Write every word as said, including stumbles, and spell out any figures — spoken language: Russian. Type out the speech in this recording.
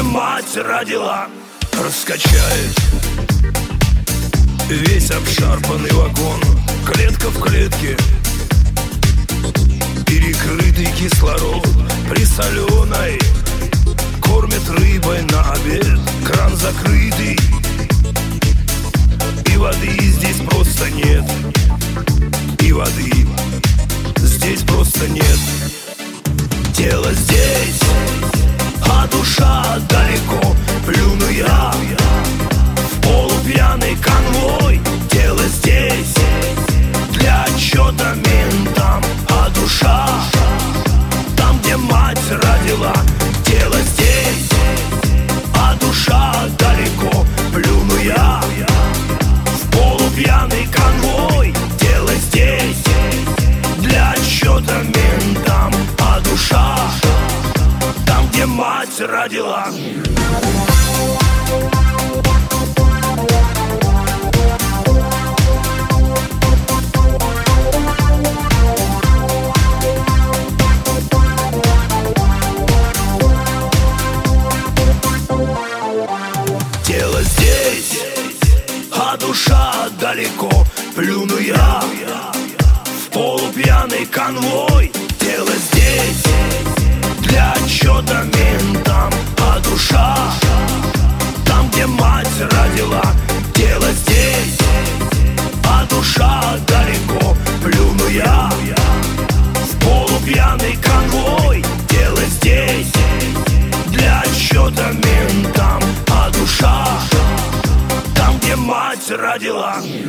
мать родила. Раскачает весь обшарпанный вагон, клетка в клетке, перекрытый кислород присоленой. Кормят рыбой на обед, кран закрытый, и воды здесь просто нет. И воды здесь просто нет. Тело здесь, а душа далеко. Плюну я в полупьяный конвой. Тело здесь для отчета ментам, а душа там, где мать родила. Тело здесь, а душа далеко. Плюну я в полупьяный конвой. Тело здесь для отчета ментам, а душа там, где мать родила. Тело здесь, а душа далеко. Плюну я в полупьяный конвой. Тело здесь для отчета ментам, а душа там, где мать родила. Тело здесь, а душа далеко. Плюну я в полупьяный конвой. Тело здесь для отчета ментам, а душа там, где мать родила.